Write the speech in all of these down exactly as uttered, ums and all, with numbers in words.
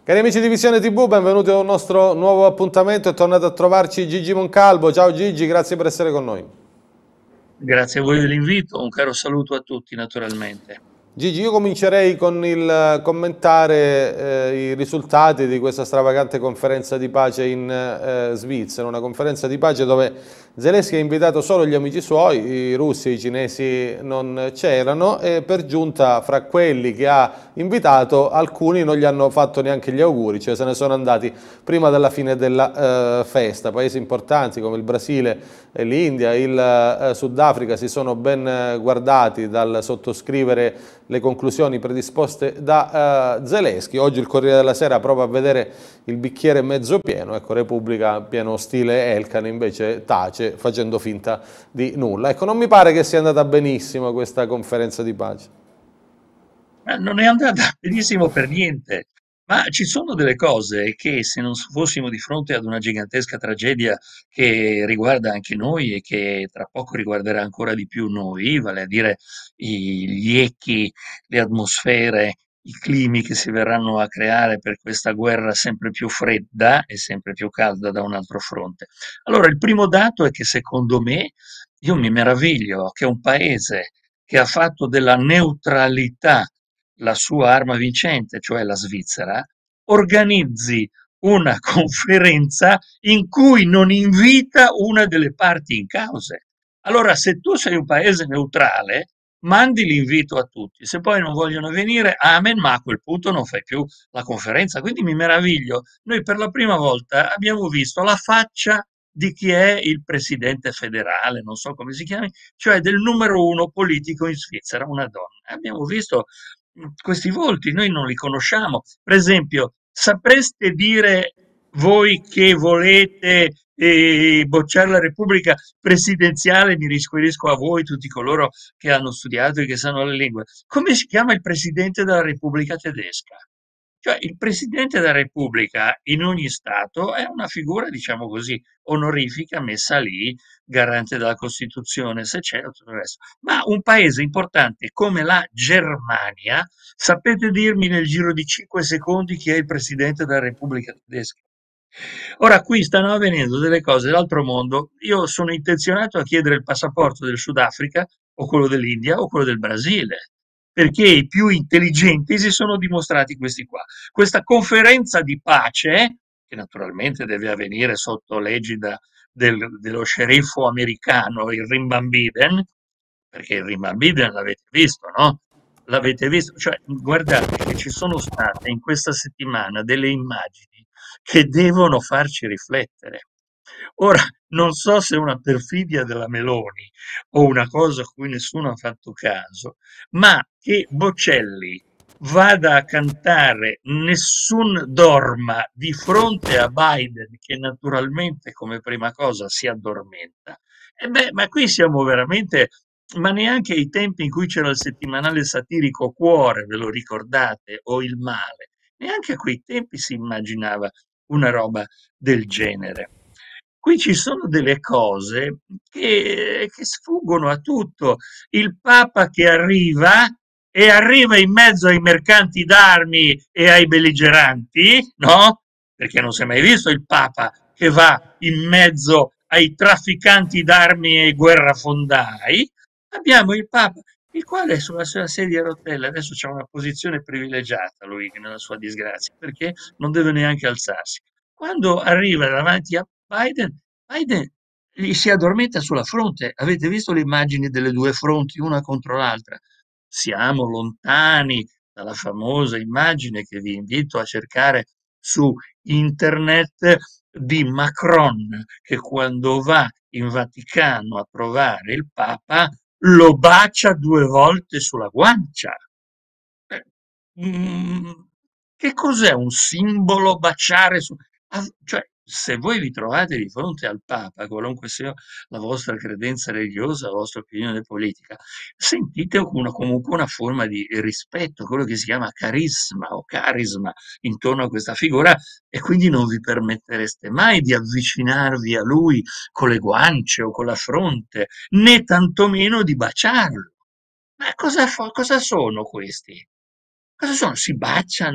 Cari amici di Visione T V, benvenuti a un nostro nuovo appuntamento. È tornato a trovarci Gigi Moncalvo. Ciao Gigi, grazie per essere con noi. Grazie a voi dell'invito, un caro saluto a tutti naturalmente. Gigi, io comincerei con il commentare eh, i risultati di questa stravagante conferenza di pace in eh, Svizzera, una conferenza di pace dove Zelensky ha invitato solo gli amici suoi, i russi e i cinesi non c'erano, e per giunta fra quelli che ha invitato alcuni non gli hanno fatto neanche gli auguri, cioè se ne sono andati prima della fine della eh, festa. Paesi importanti come il Brasile e l'India, il eh, Sudafrica si sono ben guardati dal sottoscrivere le conclusioni predisposte da uh, Zelensky. Oggi il Corriere della Sera prova a vedere il bicchiere mezzo pieno, ecco, Repubblica pieno stile Elkan invece tace facendo finta di nulla. Ecco, non mi pare che sia andata benissimo questa conferenza di pace. Ma non è andata benissimo per niente, ma ci sono delle cose che se non fossimo di fronte ad una gigantesca tragedia che riguarda anche noi e che tra poco riguarderà ancora di più noi, vale a dire i- gli echi, le atmosfere, i climi che si verranno a creare per questa guerra sempre più fredda e sempre più calda da un altro fronte. Allora, il primo dato è che secondo me io mi meraviglio che un paese che ha fatto della neutralità la sua arma vincente, cioè la Svizzera, organizzi una conferenza in cui non invita una delle parti in causa. Allora, se tu sei un paese neutrale, mandi l'invito a tutti. Se poi non vogliono venire, amen, ma a quel punto non fai più la conferenza. Quindi mi meraviglio. Noi per la prima volta abbiamo visto la faccia di chi è il presidente federale, non so come si chiami, cioè del numero uno politico in Svizzera, una donna. Abbiamo visto mh, questi volti, noi non li conosciamo. Per esempio, sapreste dire voi che volete eh, bocciare la Repubblica presidenziale, mi riferisco a voi, tutti coloro che hanno studiato e che sanno le lingue, come si chiama il presidente della Repubblica tedesca? Cioè, il presidente della Repubblica in ogni Stato è una figura, diciamo così, onorifica messa lì, garante della Costituzione, se c'è, tutto il resto. Ma un paese importante come la Germania, sapete dirmi nel giro di cinque secondi chi è il presidente della Repubblica tedesca? Ora qui stanno avvenendo delle cose dell'altro mondo. Io sono intenzionato a chiedere il passaporto del Sudafrica o quello dell'India o quello del Brasile, perché i più intelligenti si sono dimostrati questi qua. Questa conferenza di pace, che naturalmente deve avvenire sotto l'egida del- dello sceriffo americano, il Rimbambiden, perché il Rimbambiden l'avete visto, no? L'avete visto? Cioè, guardate che ci sono state in questa settimana delle immagini che devono farci riflettere. Ora, non so se è una perfidia della Meloni o una cosa a cui nessuno ha fatto caso, ma che Bocelli vada a cantare Nessun dorma di fronte a Biden, che naturalmente come prima cosa si addormenta, e beh, ma qui siamo veramente, ma neanche ai tempi in cui c'era il settimanale satirico Cuore, ve lo ricordate, o Il Male, neanche a quei tempi si immaginava una roba del genere. Qui ci sono delle cose che, che sfuggono a tutto. Il Papa che arriva e arriva in mezzo ai mercanti d'armi e ai belligeranti, no? Perché non si è mai visto il Papa che va in mezzo ai trafficanti d'armi e ai guerrafondai. Abbiamo il Papa, il quale sulla sua sedia a rotelle adesso c'ha una posizione privilegiata, lui, nella sua disgrazia, perché non deve neanche alzarsi. Quando arriva davanti a Biden, Biden gli si addormenta sulla fronte. Avete visto le immagini delle due fronti, una contro l'altra? Siamo lontani dalla famosa immagine che vi invito a cercare su internet di Macron, che quando va in Vaticano a trovare il Papa lo bacia due volte sulla guancia. Eh, mm, che cos'è un simbolo baciare su... ah, cioè, se voi vi trovate di fronte al Papa, qualunque sia la vostra credenza religiosa, la vostra opinione politica, sentite una, comunque una forma di rispetto, quello che si chiama carisma o carisma intorno a questa figura e quindi non vi permettereste mai di avvicinarvi a lui con le guance o con la fronte, né tantomeno di baciarlo. Ma cosa, fa- cosa sono questi? Cosa sono? Si baciano?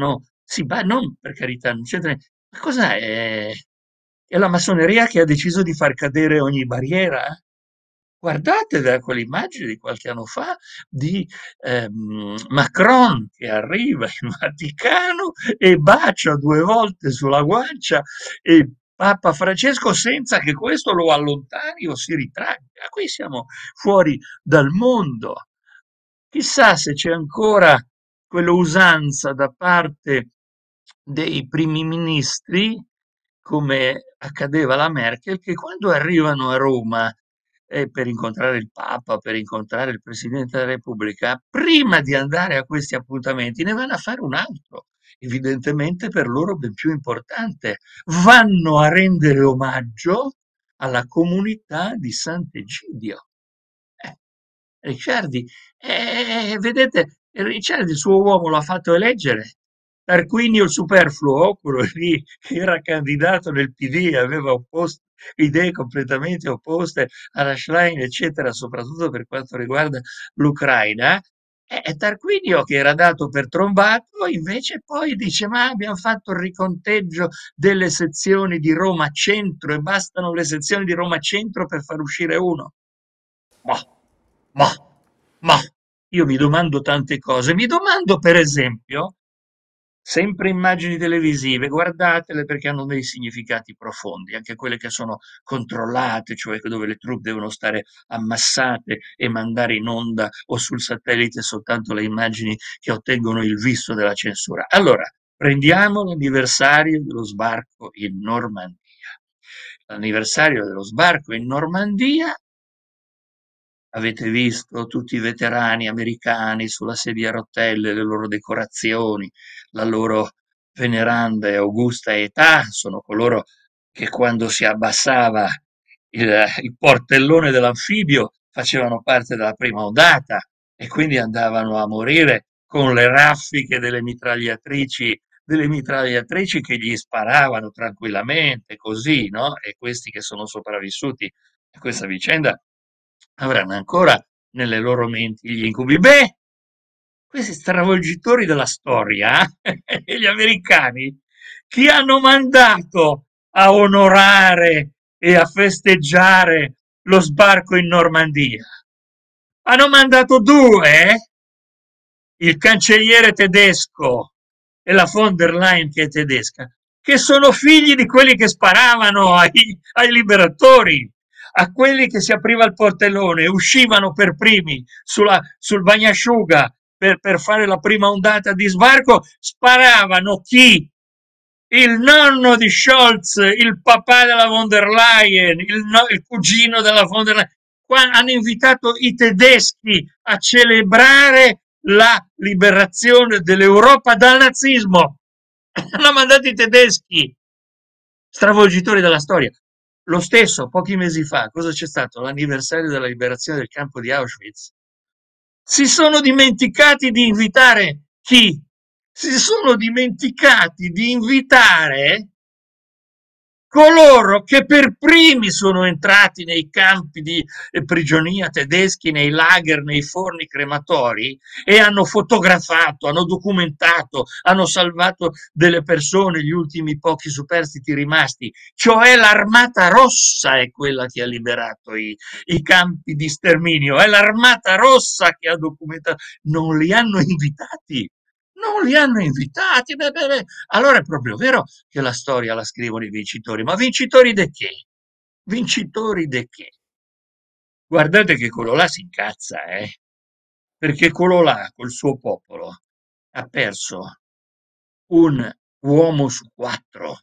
Sì, ma non per carità, non c'entra nie ma cos'è? È è la massoneria che ha deciso di far cadere ogni barriera? Guardatevela quell'immagine di qualche anno fa di ehm, Macron che arriva in Vaticano e bacia due volte sulla guancia e Papa Francesco senza che questo lo allontani o si ritragga. Qui siamo fuori dal mondo. Chissà se c'è ancora quell'usanza da parte dei primi ministri, come accadeva alla Merkel, che quando arrivano a Roma eh, per incontrare il Papa, per incontrare il Presidente della Repubblica, prima di andare a questi appuntamenti ne vanno a fare un altro, evidentemente per loro ben più importante. Vanno a rendere omaggio alla comunità di Sant'Egidio. Eh, Ricciardi, eh, vedete, Ricciardi il suo uomo l'ha fatto eleggere. Tarquinio il superfluo, quello lì che era candidato nel P D, aveva opposto, idee completamente opposte alla Schlein, eccetera, soprattutto per quanto riguarda l'Ucraina. E e Tarquinio, che era dato per trombato, invece poi dice: Ma abbiamo fatto il riconteggio delle sezioni di Roma Centro e bastano le sezioni di Roma Centro per far uscire uno. Mah, mah, mah. Io mi domando tante cose. Mi domando, per esempio, sempre immagini televisive, guardatele perché hanno dei significati profondi, anche quelle che sono controllate, cioè che dove le troupe devono stare ammassate e mandare in onda o sul satellite soltanto le immagini che ottengono il visto della censura. Allora, prendiamo l'anniversario dello sbarco in Normandia. L'anniversario dello sbarco in Normandia. Avete visto tutti i veterani americani sulla sedia a rotelle, le loro decorazioni, la loro veneranda e augusta età, sono coloro che quando si abbassava il, il portellone dell'anfibio facevano parte della prima ondata e quindi andavano a morire con le raffiche delle mitragliatrici, delle mitragliatrici che gli sparavano tranquillamente, così, no? E questi che sono sopravvissuti a questa vicenda avranno ancora nelle loro menti gli incubi. Beh, questi stravolgitori della storia, eh, gli americani, chi hanno mandato a onorare e a festeggiare lo sbarco in Normandia? Hanno mandato due, eh? Il cancelliere tedesco e la von der Leyen che è tedesca, che sono figli di quelli che sparavano ai, ai liberatori, a quelli che si apriva il portellone e uscivano per primi sulla, sul bagnasciuga per, per fare la prima ondata di sbarco, sparavano chi? Il nonno di Scholz, il papà della von der Leyen, il, no, il cugino della von der Leyen. Qua hanno invitato i tedeschi a celebrare la liberazione dell'Europa dal nazismo. Hanno mandato i tedeschi, stravolgitori della storia. Lo stesso, pochi mesi fa, cosa c'è stato? L'anniversario della liberazione del campo di Auschwitz. Si sono dimenticati di invitare chi? Si sono dimenticati di invitare coloro che per primi sono entrati nei campi di eh, prigionia tedeschi, nei lager, nei forni crematori e hanno fotografato, hanno documentato, hanno salvato delle persone, gli ultimi pochi superstiti rimasti, cioè l'Armata Rossa è quella che ha liberato i, i campi di sterminio, è l'Armata Rossa che ha documentato, non li hanno invitati. Non li hanno invitati, beh, beh, beh. Allora è proprio vero che la storia la scrivono i vincitori, ma vincitori di che? Vincitori di che? Guardate che quello là si incazza, eh? Perché quello là, col suo popolo, ha perso un uomo su quattro.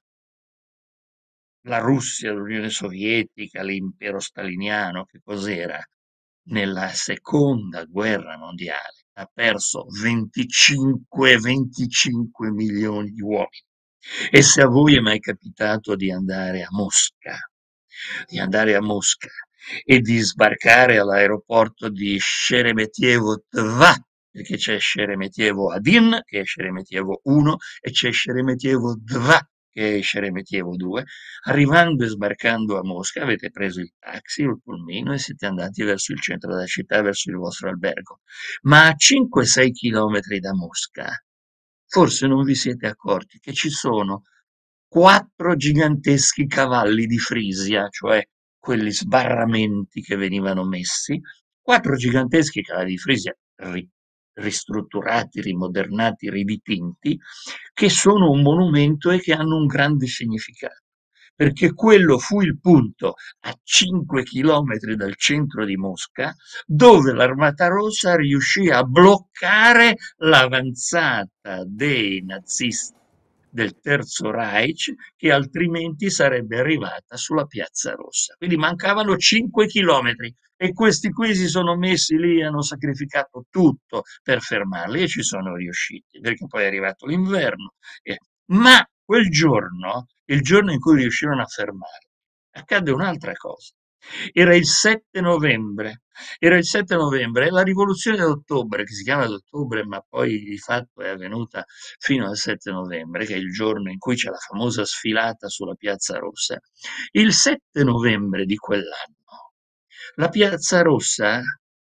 La Russia, l'Unione Sovietica, l'impero staliniano, che cos'era? Nella seconda guerra mondiale ha perso venticinque venticinque milioni di uomini. E se a voi è mai capitato di andare a Mosca, di andare a Mosca e di sbarcare all'aeroporto di Sheremetyevo due, perché c'è Sheremetyevo один, che è Sheremetyevo uno, e c'è Sheremetyevo due, che è Sheremetyevo due, arrivando e sbarcando a Mosca avete preso il taxi o il pulmino e siete andati verso il centro della città, verso il vostro albergo. Ma a cinque sei chilometri da Mosca forse non vi siete accorti che ci sono quattro giganteschi cavalli di Frisia, cioè quelli sbarramenti che venivano messi, quattro giganteschi cavalli di Frisia ri- ristrutturati, rimodernati, ridipinti, che sono un monumento e che hanno un grande significato. Perché quello fu il punto a cinque chilometri dal centro di Mosca dove l'Armata Rossa riuscì a bloccare l'avanzata dei nazisti del Terzo Reich che altrimenti sarebbe arrivata sulla Piazza Rossa. Quindi mancavano cinque chilometri e questi qui si sono messi lì e hanno sacrificato tutto per fermarli e ci sono riusciti, perché poi è arrivato l'inverno. eh. Ma quel giorno, il giorno in cui riuscirono a fermarli, accadde un'altra cosa. Era il sette novembre, era il sette novembre e la rivoluzione d'ottobre, che si chiama d'ottobre, ma poi di fatto è avvenuta fino al sette novembre, che è il giorno in cui c'è la famosa sfilata sulla Piazza Rossa. Il sette novembre di quell'anno, la Piazza Rossa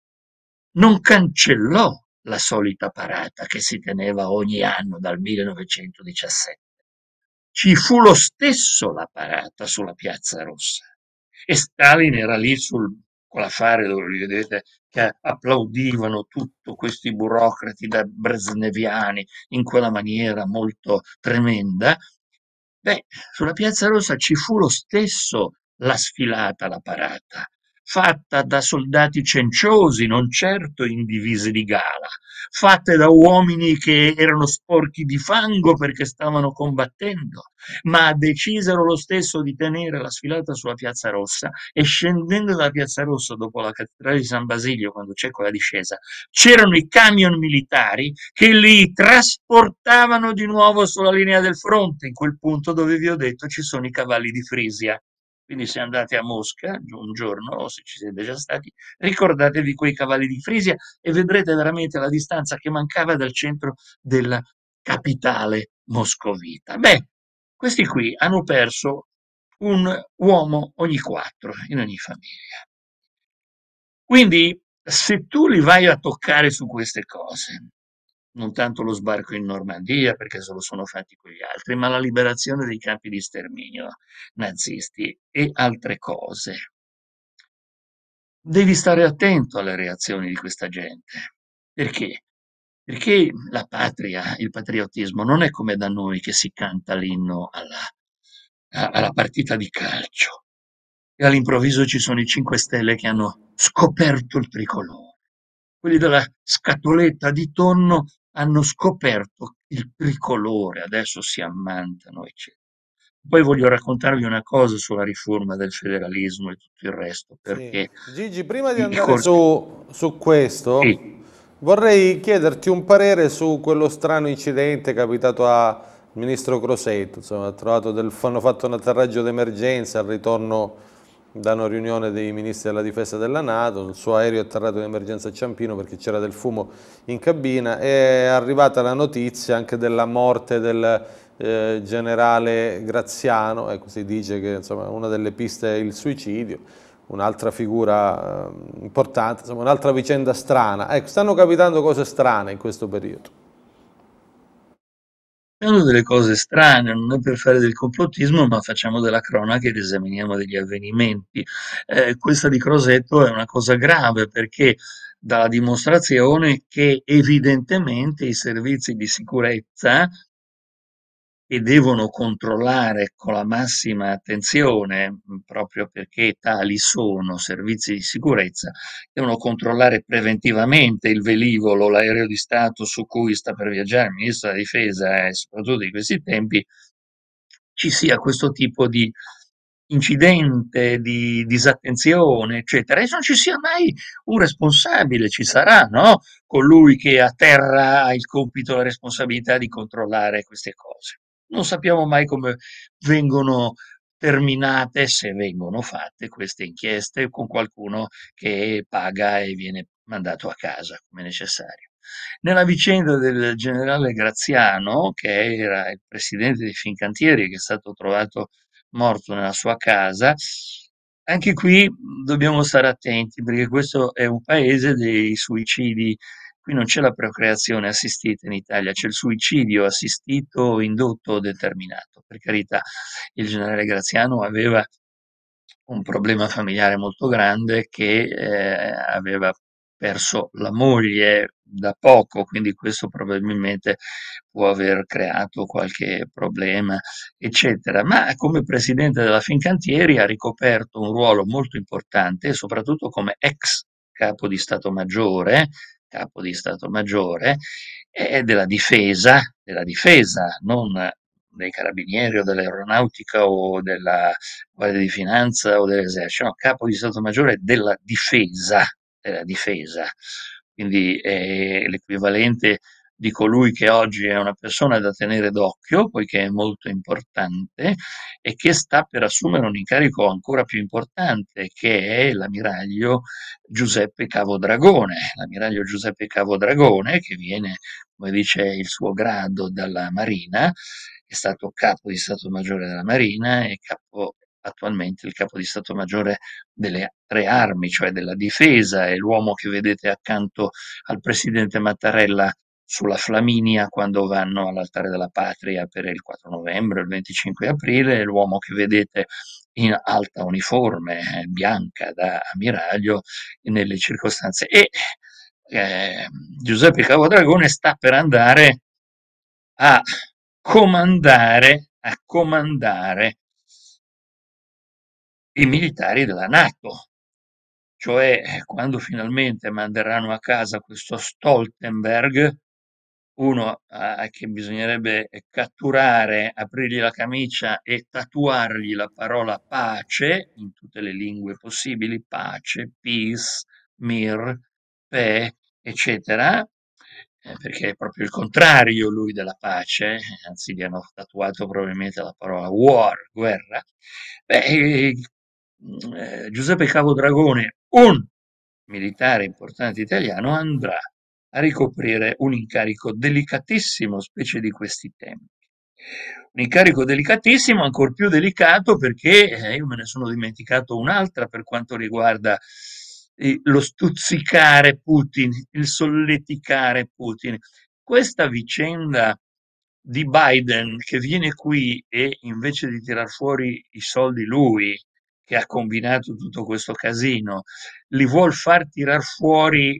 non cancellò la solita parata che si teneva ogni anno dal millenovecentodiciassette. Ci fu lo stesso la parata sulla Piazza Rossa e Stalin era lì sul, con l'affare dove li vedete che applaudivano tutti questi burocrati da brezneviani in quella maniera molto tremenda. Beh, sulla Piazza Rossa ci fu lo stesso la sfilata, la parata, fatta da soldati cenciosi, non certo in divise di gala, fatte da uomini che erano sporchi di fango perché stavano combattendo, ma decisero lo stesso di tenere la sfilata sulla Piazza Rossa e scendendo dalla Piazza Rossa dopo la cattedrale di San Basilio, quando c'è quella discesa, c'erano i camion militari che li trasportavano di nuovo sulla linea del fronte, in quel punto dove vi ho detto ci sono i cavalli di Frisia. Quindi se andate a Mosca un giorno, o se ci siete già stati, ricordatevi quei cavalli di Frisia e vedrete veramente la distanza che mancava dal centro della capitale moscovita. Beh, questi qui hanno perso un uomo ogni quattro in ogni famiglia. Quindi se tu li vai a toccare su queste cose, non tanto lo sbarco in Normandia, perché se lo sono fatti quegli altri, ma la liberazione dei campi di sterminio nazisti e altre cose, devi stare attento alle reazioni di questa gente. Perché? Perché la patria, il patriottismo non è come da noi che si canta l'inno alla, a- alla partita di calcio e all'improvviso ci sono i cinque Stelle che hanno scoperto il tricolore. Quelli della scatoletta di tonno hanno scoperto il tricolore, adesso si ammantano, eccetera. Poi voglio raccontarvi una cosa sulla riforma del federalismo e tutto il resto, Sì. perché Gigi, prima di i andare corsi... su, su questo, Sì, vorrei chiederti un parere su quello strano incidente capitato al ministro Crosetto. Insomma, ha trovato del- hanno fatto un atterraggio d'emergenza al ritorno da una riunione dei ministri della difesa della NATO, il suo aereo è atterrato in emergenza a Ciampino perché c'era del fumo in cabina, è arrivata la notizia anche della morte del eh, generale Graziano, ecco, si dice che insomma, una delle piste è il suicidio, un'altra figura eh, importante, insomma, un'altra vicenda strana. Ecco, stanno capitando cose strane in questo periodo. sono delle cose strane, non è per fare del complottismo, ma facciamo della cronaca ed esaminiamo degli avvenimenti. Eh, questa di Crosetto è una cosa grave perché dà la dimostrazione che evidentemente i servizi di sicurezza che devono controllare con la massima attenzione, mh, proprio perché tali sono servizi di sicurezza, devono controllare preventivamente il velivolo, l'aereo di Stato su cui sta per viaggiare il ministro della difesa e soprattutto in questi tempi ci sia questo tipo di incidente, di disattenzione, eccetera, e non ci sia mai un responsabile, ci sarà, no? Colui che a terra ha il compito e la responsabilità di controllare queste cose. Non sappiamo mai come vengono terminate, se vengono fatte queste inchieste con qualcuno che paga e viene mandato a casa come necessario. Nella vicenda del generale Graziano, che era il presidente di Fincantieri, che è stato trovato morto nella sua casa, anche qui dobbiamo stare attenti perché questo è un paese dei suicidi Qui non c'è la procreazione assistita in Italia, c'è il suicidio assistito, indotto o determinato. Per carità, il generale Graziano aveva un problema familiare molto grande che eh, aveva perso la moglie da poco, quindi questo probabilmente può aver creato qualche problema, eccetera. Ma come presidente della Fincantieri ha ricoperto un ruolo molto importante, soprattutto come ex capo di Stato Maggiore, capo di Stato Maggiore e della difesa, della difesa, non dei carabinieri o dell'aeronautica o della Guardia di Finanza o dell'esercito, no, capo di Stato Maggiore della difesa, della difesa. Quindi è l'equivalente di colui che oggi è una persona da tenere d'occhio, poiché è molto importante, e che sta per assumere un incarico ancora più importante, che è l'ammiraglio Giuseppe Cavodragone. L'ammiraglio Giuseppe Cavodragone, che viene, come dice il suo grado, dalla Marina, è stato capo di Stato Maggiore della Marina e capo, attualmente il capo di Stato Maggiore delle tre armi, cioè della difesa, è l'uomo che vedete accanto al presidente Mattarella sulla Flaminia quando vanno all'Altare della Patria per il quattro novembre o il venticinque aprile, è l'uomo che vedete in alta uniforme eh, bianca da ammiraglio nelle circostanze. E eh, Giuseppe Cavodragone sta per andare a comandare, a comandare i militari della NATO, cioè eh, quando finalmente manderanno a casa questo Stoltenberg, uno eh, che bisognerebbe catturare, aprirgli la camicia e tatuargli la parola pace in tutte le lingue possibili, pace, peace, mir, pe, eccetera, eh, perché è proprio il contrario lui della pace, anzi gli hanno tatuato probabilmente la parola war, guerra. Beh, eh, eh, Giuseppe Capodragone, un militare importante italiano, andrà a ricoprire un incarico delicatissimo, specie di questi tempi. Un incarico delicatissimo, ancor più delicato perché eh, io me ne sono dimenticato un'altra per quanto riguarda eh, lo stuzzicare Putin, il solleticare Putin. Questa vicenda di Biden che viene qui e invece di tirar fuori i soldi lui, che ha combinato tutto questo casino, li vuol far tirar fuori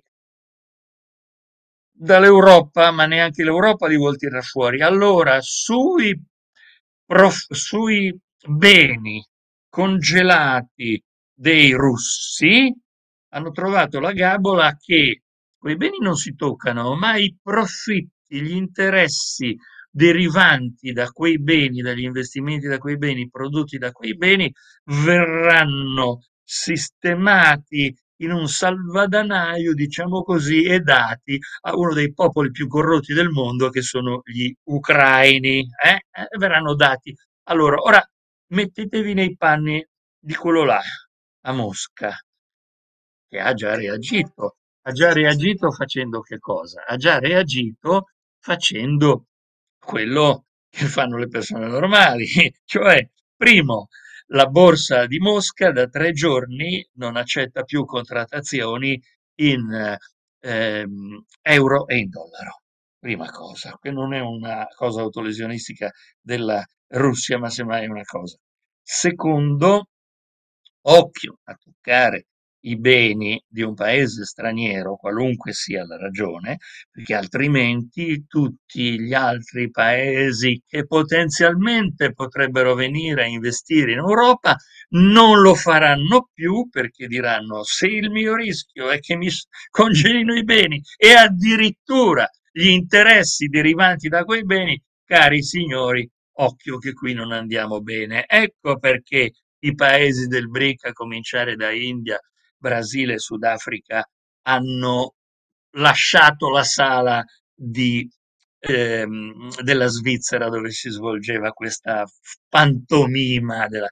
dall'Europa, ma neanche l'Europa li vuol tirar fuori. Allora, sui, prof- sui beni congelati dei russi hanno trovato la gabola che quei beni non si toccano, ma i profitti, gli interessi derivanti da quei beni, dagli investimenti da quei beni, prodotti da quei beni, verranno sistemati in un salvadanaio, diciamo così, e dati a uno dei popoli più corrotti del mondo che sono gli ucraini. Eh? Eh, verranno dati a loro. Ora mettetevi nei panni di quello là, a Mosca, che ha già reagito. Ha già reagito facendo che cosa? Ha già reagito facendo quello che fanno le persone normali, cioè, primo, la borsa di Mosca da tre giorni non accetta più contrattazioni in ehm, euro e in dollaro. Prima cosa, che non è una cosa autolesionistica della Russia, ma semmai è una cosa. Secondo, occhio a toccare i beni di un paese straniero, qualunque sia la ragione, perché altrimenti tutti gli altri paesi che potenzialmente potrebbero venire a investire in Europa non lo faranno più perché diranno se il mio rischio è che mi congelino i beni e addirittura gli interessi derivanti da quei beni, cari signori, occhio che qui non andiamo bene. Ecco perché i paesi del BRIC, a cominciare da India, Brasile e Sudafrica, hanno lasciato la sala di, ehm, della Svizzera dove si svolgeva questa pantomima. Della...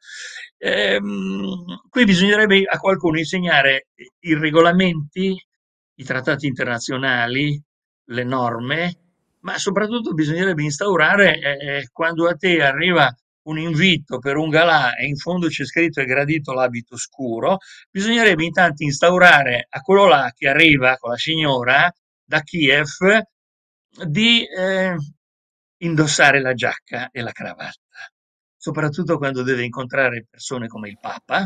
Ehm, qui bisognerebbe a qualcuno insegnare i regolamenti, i trattati internazionali, le norme, ma soprattutto bisognerebbe instaurare eh, quando a te arriva un invito per un galà e in fondo c'è scritto è gradito l'abito scuro, bisognerebbe intanto instaurare a quello là che arriva con la signora da Kiev di eh, indossare la giacca e la cravatta, soprattutto quando deve incontrare persone come il Papa,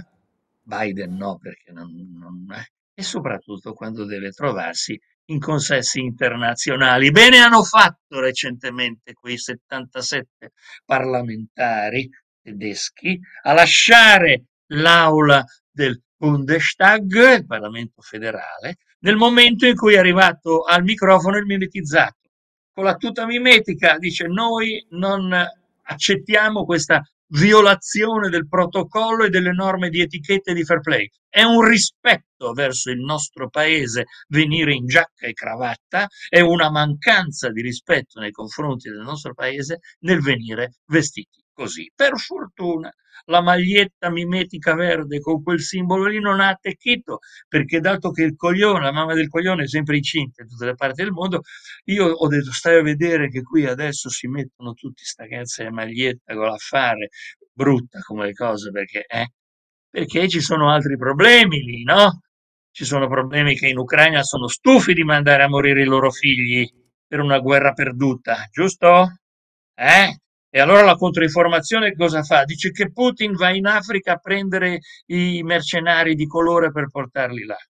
Biden no, perché non, non è, e soprattutto quando deve trovarsi in consessi internazionali. Bene hanno fatto recentemente quei settantasette parlamentari tedeschi a lasciare l'aula del Bundestag, il Parlamento federale, nel momento in cui è arrivato al microfono il mimetizzato. Con la tuta mimetica dice noi non accettiamo questa violazione del protocollo e delle norme di etichetta e di fair play. È un rispetto verso il nostro paese venire in giacca e cravatta, è una mancanza di rispetto nei confronti del nostro paese nel venire vestiti così. Per fortuna la maglietta mimetica verde con quel simbolo lì non ha attecchito, perché dato che il coglione, la mamma del coglione è sempre incinta in tutte le parti del mondo, io ho detto stai a vedere che qui adesso si mettono tutti sta cazzo di maglietta con l'affare, brutta come le cose, perché, eh, perché ci sono altri problemi lì, no? Ci sono problemi che in Ucraina sono stufi di mandare a morire i loro figli per una guerra perduta, giusto? Eh? E allora la controinformazione cosa fa? Dice che Putin va in Africa a prendere i mercenari di colore per portarli là.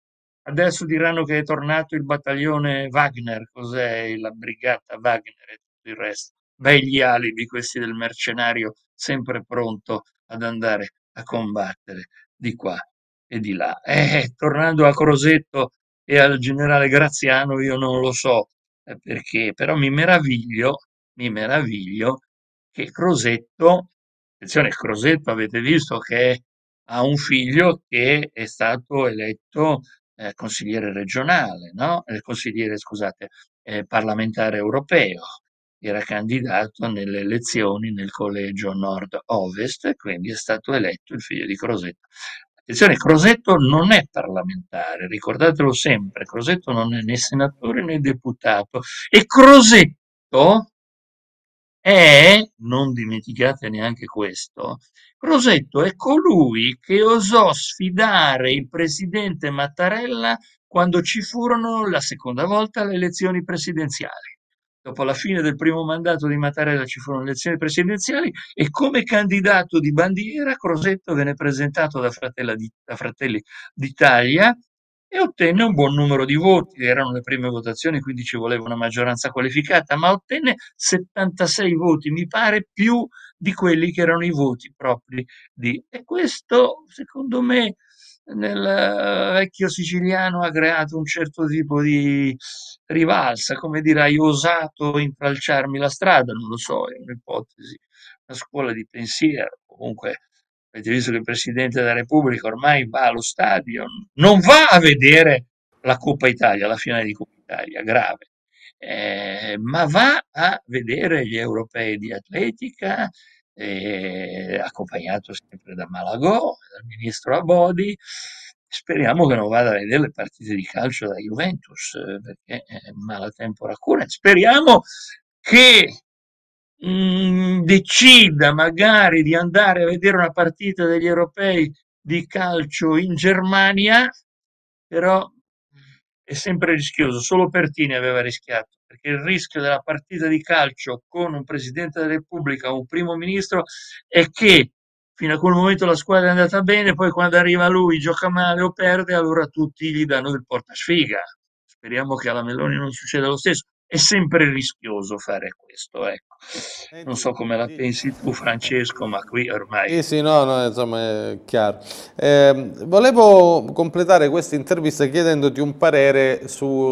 Adesso diranno che è tornato il battaglione Wagner, cos'è la brigata Wagner e tutto il resto. Begli alibi questi del mercenario sempre pronto ad andare a combattere di qua e di là. Eh, tornando a Crosetto e al generale Graziano, io non lo so eh, perché, però mi meraviglio, mi meraviglio che Crosetto, attenzione, Crosetto avete visto che ha un figlio che è stato eletto eh, consigliere regionale, no? Eh, consigliere, scusate, eh, parlamentare europeo. Era candidato nelle elezioni nel collegio nord-ovest e quindi è stato eletto il figlio di Crosetto. Attenzione, Crosetto non è parlamentare, ricordatelo sempre, Crosetto non è né senatore né deputato e Crosetto è, non dimenticate neanche questo, Crosetto è colui che osò sfidare il presidente Mattarella quando ci furono la seconda volta le elezioni presidenziali. Dopo la fine del primo mandato di Mattarella ci furono le elezioni presidenziali e come candidato di bandiera Crosetto venne presentato da, di, da Fratelli d'Italia e ottenne un buon numero di voti, erano le prime votazioni, quindi ci voleva una maggioranza qualificata, ma ottenne settantasei voti, mi pare, più di quelli che erano i voti propri di... E questo, secondo me, nel eh, vecchio siciliano ha creato un certo tipo di rivalsa, come dire, hai osato intralciarmi la strada, non lo so, è un'ipotesi, una scuola di pensiero, comunque avete visto che il Presidente della Repubblica ormai va allo stadio, non va a vedere la Coppa Italia, la finale di Coppa Italia, grave, eh, ma va a vedere gli europei di atletica, eh, accompagnato sempre da Malagò, dal ministro Abodi. Speriamo che non vada a vedere le partite di calcio da Juventus, eh, perché è mala tempora cura. Speriamo che mh, decida magari di andare a vedere una partita degli europei di calcio in Germania, però è sempre rischioso. Solo Pertini aveva rischiato, perché il rischio della partita di calcio con un Presidente della Repubblica o un Primo Ministro è che fino a quel momento la squadra è andata bene, poi quando arriva lui gioca male o perde, allora tutti gli danno del portasfiga. Speriamo che alla Meloni non succeda lo stesso. È sempre rischioso fare questo, ecco. Non Senti, so come la di- pensi tu, Francesco, ma qui ormai... Sì, sì, no, no, insomma è chiaro. Eh, volevo completare questa intervista chiedendoti un parere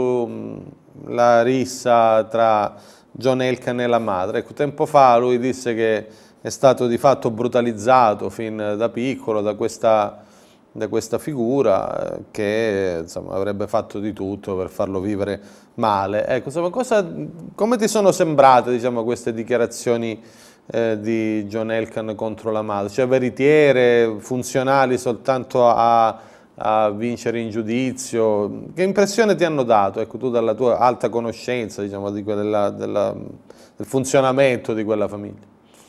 sulla rissa tra John Elkann e la madre. Ecco, tempo fa lui disse che è stato di fatto brutalizzato fin da piccolo da questa, da questa figura eh, che insomma, avrebbe fatto di tutto per farlo vivere male. Ecco, insomma, cosa, come ti sono sembrate, diciamo, queste dichiarazioni eh, di John Elkann contro la madre? Cioè veritiere, funzionali soltanto a, a vincere in giudizio? Che impressione ti hanno dato, ecco, tu dalla tua alta conoscenza, diciamo, di quella, della, del funzionamento di quella famiglia?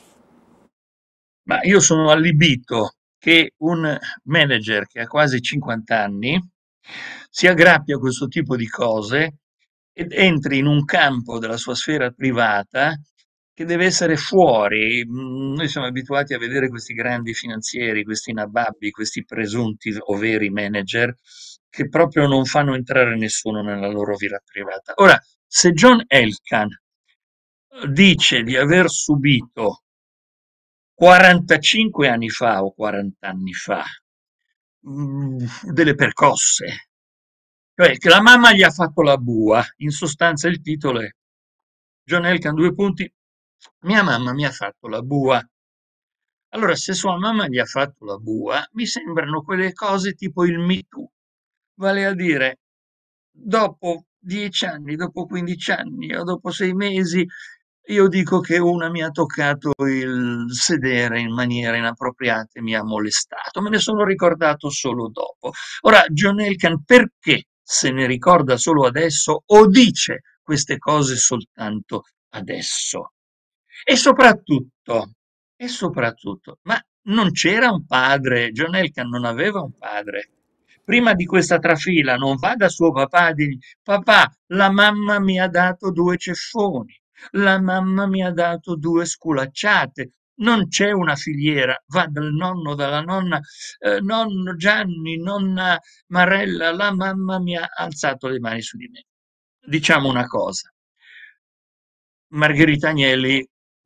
Ma io sono allibito che un manager che ha quasi cinquanta anni si aggrappi a questo tipo di cose ed entri in un campo della sua sfera privata che deve essere fuori. Mm, Noi siamo abituati a vedere questi grandi finanzieri, questi nababbi, questi presunti o veri manager che proprio non fanno entrare nessuno nella loro vita privata. Ora, se John Elkann dice di aver subito quarantacinque anni fa o quaranta anni fa mm, delle percosse, cioè che la mamma gli ha fatto la bua, in sostanza il titolo è John Elkann, due punti, mia mamma mi ha fatto la bua. Allora, se sua mamma gli ha fatto la bua, mi sembrano quelle cose tipo il Me Too, vale a dire, dopo dieci anni, dopo quindici anni o dopo sei mesi, io dico che una mi ha toccato il sedere in maniera inappropriata e mi ha molestato. Me ne sono ricordato solo dopo. Ora, John Elkann perché se ne ricorda solo adesso o dice queste cose soltanto adesso? E soprattutto, e soprattutto, ma non c'era un padre, John Elkann non aveva un padre. Prima di questa trafila non va da suo papà a dirgli: papà, la mamma mi ha dato due ceffoni, la mamma mi ha dato due sculacciate. Non c'è una filiera, va dal nonno, dalla nonna, eh, nonno Gianni, nonna Marella, la mamma mi ha alzato le mani su di me. Diciamo una cosa, Margherita Agnelli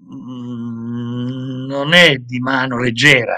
mm, non è di mano leggera.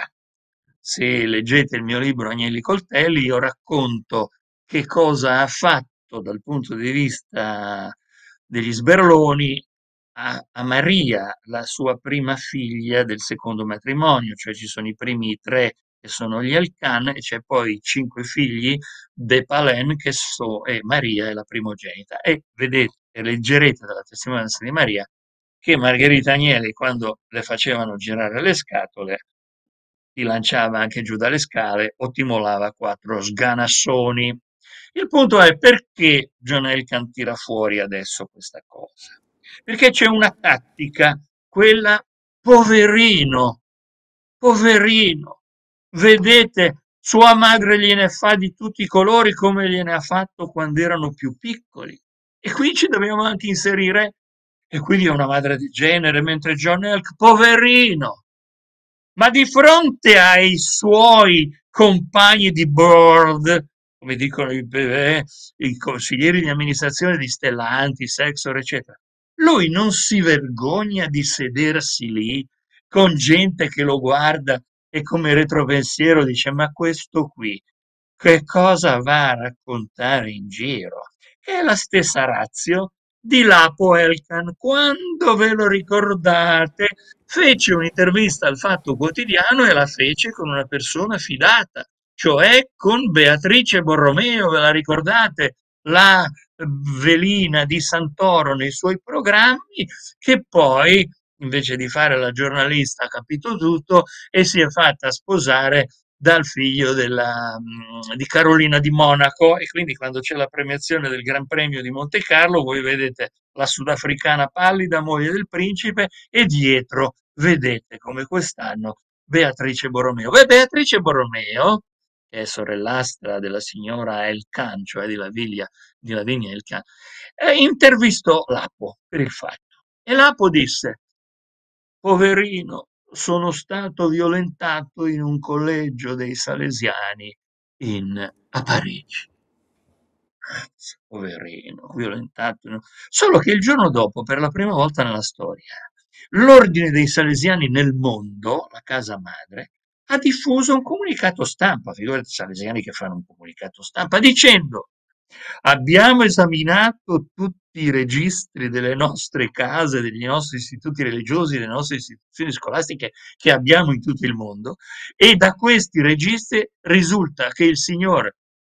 Se leggete il mio libro Agnelli Coltelli, io racconto che cosa ha fatto dal punto di vista degli sberloni a, a Maria, la sua prima figlia del secondo matrimonio, cioè ci sono i primi tre che sono gli Elkann e c'è poi cinque figli De Palen che so, e Maria è la primogenita. E vedete e leggerete dalla testimonianza di Maria che Margherita Agnelli, quando le facevano girare le scatole, ti lanciava anche giù dalle scale o ti molava quattro sganassoni. Il punto è perché John Elkann tira fuori adesso questa cosa? Perché c'è una tattica, quella poverino, poverino, vedete, sua madre gliene fa di tutti i colori come gliene ha fatto quando erano più piccoli. E qui ci dobbiamo anche inserire, e quindi è una madre di genere, mentre John Elk, poverino, ma di fronte ai suoi compagni di board, come dicono i, eh, i consiglieri di amministrazione di Stellantis, Sexor, eccetera, lui non si vergogna di sedersi lì con gente che lo guarda e come retropensiero dice: ma questo qui che cosa va a raccontare in giro? È la stessa ratio di Lapo Elkan. Quando ve lo ricordate, fece un'intervista al Fatto Quotidiano e la fece con una persona fidata, cioè con Beatrice Borromeo, ve la ricordate? La velina di Santoro nei suoi programmi, che poi, invece di fare la giornalista, ha capito tutto e si è fatta sposare dal figlio della, mh, di Carolina di Monaco e quindi quando c'è la premiazione del Gran Premio di Monte Carlo voi vedete la sudafricana pallida, moglie del principe, e dietro vedete come quest'anno Beatrice Borromeo. Beh, Beatrice Borromeo, che è sorellastra della signora Elkann, cioè di Lavinia, di Lavinia Elkann, eh, intervistò Lapo per il fatto e Lapo disse: poverino, sono stato violentato in un collegio dei Salesiani in, a Parigi. Cazzo, poverino, violentato. in- Solo che il giorno dopo, per la prima volta nella storia, l'Ordine dei Salesiani nel mondo, la casa madre, ha diffuso un comunicato stampa, figurati i salesiani che fanno un comunicato stampa, dicendo: abbiamo esaminato tutti i registri delle nostre case, degli nostri istituti religiosi, delle nostre istituzioni scolastiche che abbiamo in tutto il mondo e da questi registri risulta che il signor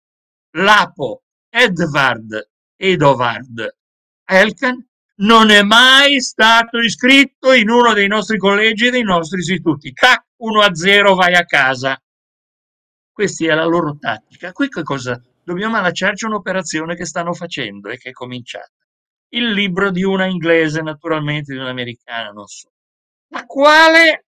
Lapo Edvard Edovard Elkann non è mai stato iscritto in uno dei nostri collegi e dei nostri istituti. Tac, uno a zero, vai a casa. Questa è la loro tattica. Qui che cosa? Dobbiamo allacciarci un'operazione che stanno facendo e che è cominciata. Il libro di una inglese, naturalmente, di un'americana, non so, la quale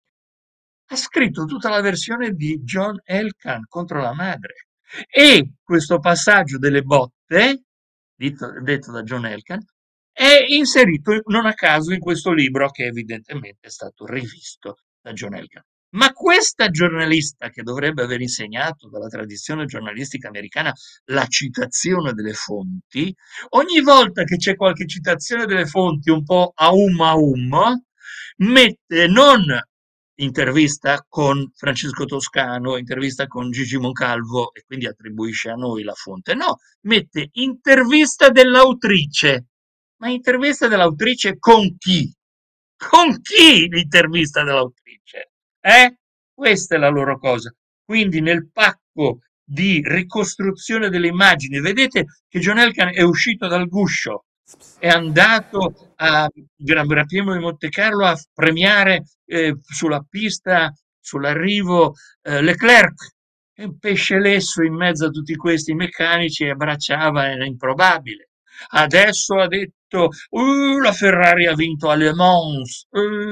ha scritto tutta la versione di John Elkann contro la madre. E questo passaggio delle botte detto, detto da John Elkann, è inserito non a caso in questo libro che evidentemente è stato rivisto da John Elkann. Ma questa giornalista che dovrebbe aver insegnato dalla tradizione giornalistica americana la citazione delle fonti, ogni volta che c'è qualche citazione delle fonti un po' a um a um, mette non intervista con Francesco Toscano, intervista con Gigi Moncalvo e quindi attribuisce a noi la fonte, no, mette intervista dell'autrice. Ma intervista dell'autrice con chi? Con chi l'intervista dell'autrice? Eh? Questa è la loro cosa. Quindi nel pacco di ricostruzione delle immagini, vedete che John Elkann è uscito dal guscio, è andato a Gran Premio di Monte Carlo a premiare eh, sulla pista, sull'arrivo, eh, Leclerc, è un pesce lesso in mezzo a tutti questi meccanici e abbracciava, era improbabile. Adesso ha detto, uh, la Ferrari ha vinto a Le Mans,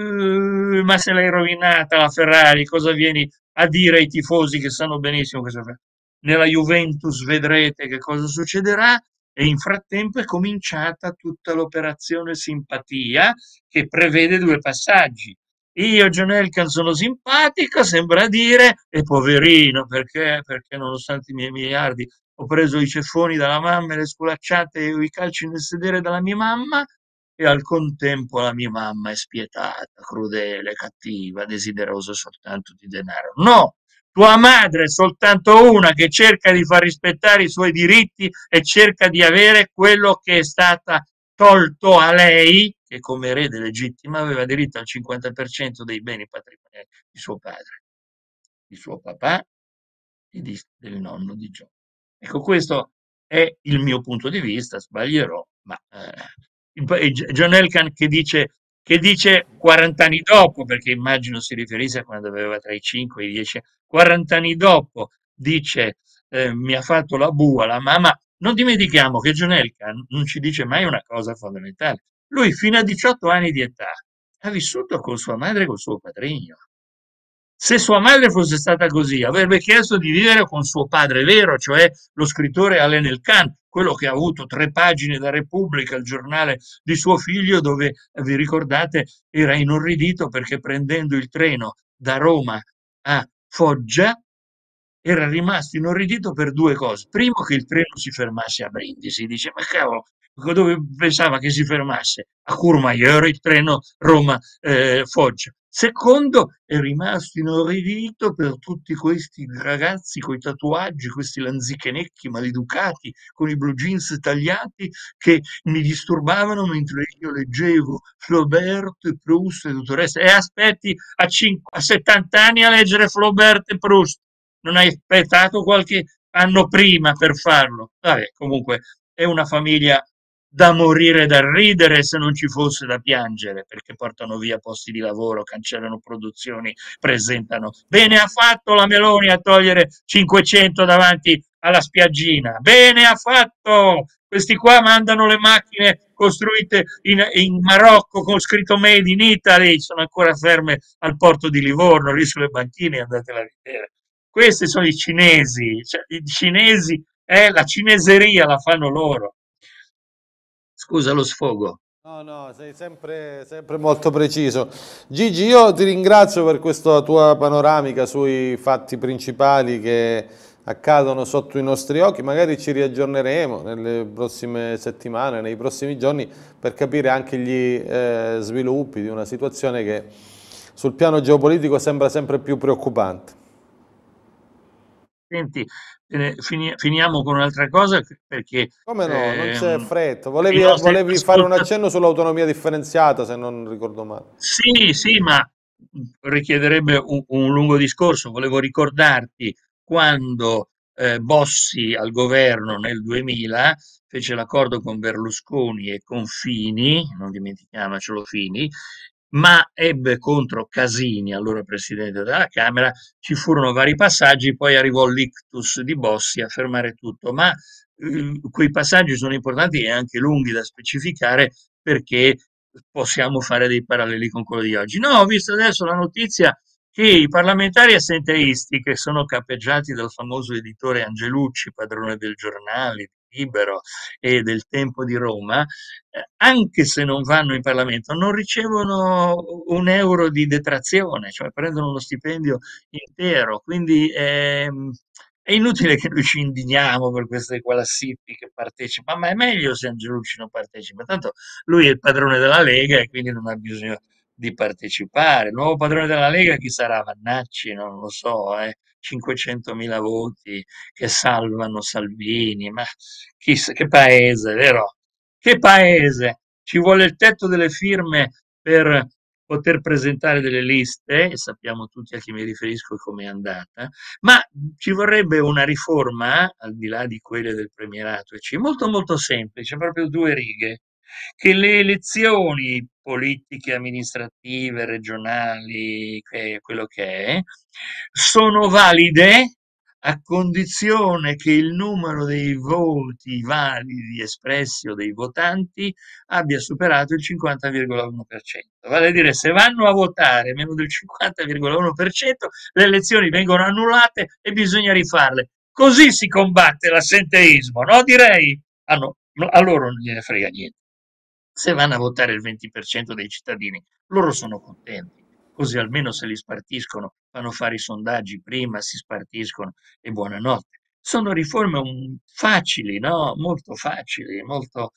uh, ma se l'hai rovinata la Ferrari, cosa vieni a dire ai tifosi che sanno benissimo cosa fa? Nella Juventus vedrete che cosa succederà e in frattempo è cominciata tutta l'operazione simpatia che prevede due passaggi. Io, John Elkann, sono simpatico, sembra dire, e poverino, perché? Perché nonostante i miei miliardi ho preso i ceffoni dalla mamma e le sculacciate e i calci nel sedere dalla mia mamma e al contempo la mia mamma è spietata, crudele, cattiva, desiderosa soltanto di denaro. No! Tua madre è soltanto una che cerca di far rispettare i suoi diritti e cerca di avere quello che è stata tolto a lei, che come erede legittima aveva diritto al cinquanta per cento dei beni patrimoniali di suo padre, di suo papà e di- del nonno di John. Ecco, questo è il mio punto di vista, sbaglierò, ma eh, il- e G- John Elkann che dice, che dice quaranta anni dopo, perché immagino si riferisse a quando aveva tra i cinque e i dieci anni, quaranta anni dopo dice eh, mi ha fatto la bua la mamma. Non dimentichiamo che John Elkann non ci dice mai una cosa fondamentale. Lui fino a diciotto anni di età ha vissuto con sua madre e col suo padrigno. Se sua madre fosse stata così, avrebbe chiesto di vivere con suo padre vero, cioè lo scrittore Alain Elkann, quello che ha avuto tre pagine da Repubblica, il giornale di suo figlio, dove, eh, vi ricordate, era inorridito perché prendendo il treno da Roma a Foggia era rimasto inorridito per due cose. Primo, che il treno si fermasse a Brindisi. Dice, ma cavolo, dove pensava che si fermasse? A Courmayeur, il treno Roma-Foggia. Secondo, è rimasto inorridito per tutti questi ragazzi con i tatuaggi, questi lanzichenecchi maleducati, con i blue jeans tagliati, che mi disturbavano mentre io leggevo Flaubert, e Proust e tutto il resto. E aspetti a, cinque, a settanta anni a leggere Flaubert e Proust. Non hai aspettato qualche anno prima per farlo. Vabbè, comunque è una famiglia da morire da ridere se non ci fosse da piangere, perché portano via posti di lavoro, cancellano produzioni, presentano. Bene ha fatto la Meloni a togliere cinquecento davanti alla spiaggina. Bene ha fatto! Questi qua mandano le macchine costruite in, in Marocco con scritto Made in Italy, sono ancora ferme al porto di Livorno, lì sulle banchine, andatela a vedere. Questi sono i cinesi, cioè, i cinesi, eh, la cineseria la fanno loro. Scusa lo sfogo. No, no, sei sempre, sempre molto preciso. Gigi, io ti ringrazio per questa tua panoramica sui fatti principali che accadono sotto i nostri occhi. Magari ci riaggiorneremo nelle prossime settimane, nei prossimi giorni, per capire anche gli eh, sviluppi di una situazione che sul piano geopolitico sembra sempre più preoccupante. Senti, eh, fini- finiamo con un'altra cosa perché Come no, non c'è ehm, fretta. i Volevi, nostri volevi fare un ascoltatori. accenno sull'autonomia differenziata, se non ricordo male. Sì, sì, ma richiederebbe un, un lungo discorso. Volevo ricordarti quando eh, Bossi al governo nel duemila fece l'accordo con Berlusconi e con Fini, non dimentichiamocelo Fini, ma ebbe contro Casini, allora presidente della Camera, ci furono vari passaggi, poi arrivò l'ictus di Bossi a fermare tutto, ma eh, quei passaggi sono importanti e anche lunghi da specificare perché possiamo fare dei paralleli con quello di oggi. No, ho visto adesso la notizia che i parlamentari assenteisti, che sono capeggiati dal famoso editore Angelucci, padrone del giornale, Libero e del Tempo di Roma, eh, anche se non vanno in Parlamento, non ricevono un euro di detrazione, cioè prendono uno stipendio intero. Quindi ehm, è inutile che noi ci indigniamo per queste classifiche che partecipa, ma è meglio se Angelucci non partecipa. Tanto lui è il padrone della Lega e quindi non ha bisogno di partecipare. Il nuovo padrone della Lega chi sarà? Vannacci? Non lo so, eh. cinquecentomila voti che salvano Salvini, ma chissà che paese, vero? Che paese! Ci vuole il tetto delle firme per poter presentare delle liste, e sappiamo tutti a chi mi riferisco e come è andata, ma ci vorrebbe una riforma, al di là di quelle del premierato, e ci- molto molto semplice, proprio due righe, che le elezioni politiche, amministrative, regionali, che è quello che è, sono valide a condizione che il numero dei voti validi espressi o dei votanti abbia superato il cinquanta virgola uno per cento. Vale a dire, se vanno a votare meno del cinquanta virgola uno per cento, le elezioni vengono annullate e bisogna rifarle. Così si combatte l'assenteismo, no? Direi. Ah, no, no, a loro non gliene frega niente. Se vanno a votare il venti per cento dei cittadini, loro sono contenti, così almeno se li spartiscono, fanno fare i sondaggi prima, si spartiscono e buonanotte. Sono riforme um, facili, no? Molto facili, molto,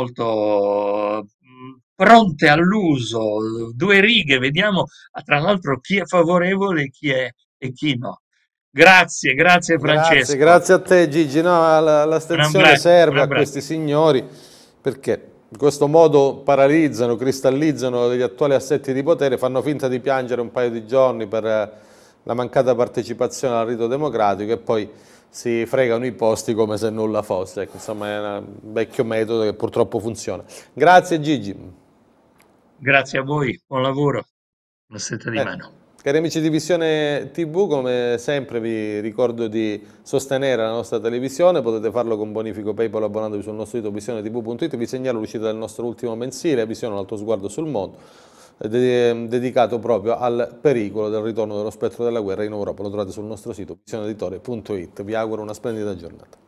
molto mm, pronte all'uso. Due righe, vediamo ah, tra l'altro chi è favorevole e chi è e chi no. Grazie, grazie Grazie, Francesco. grazie a te Gigi. No, la- Un l'astensione abbraccio, un serve a questi abbraccio. signori perché in questo modo paralizzano, cristallizzano degli attuali assetti di potere, fanno finta di piangere un paio di giorni per eh, la mancata partecipazione al rito democratico e poi si fregano i posti come se nulla fosse. Ecco, insomma, è un vecchio metodo che purtroppo funziona. Grazie Gigi. Grazie a voi, buon lavoro, una stretta di Bene. mano. Cari amici di Visione T V, come sempre vi ricordo di sostenere la nostra televisione, potete farlo con bonifico PayPal abbonandovi sul nostro sito visione t v punto it, vi segnalo l'uscita del nostro ultimo mensile, Visione, un altro sguardo sul mondo, dedicato proprio al pericolo del ritorno dello spettro della guerra in Europa, lo trovate sul nostro sito visione editore punto it, vi auguro una splendida giornata.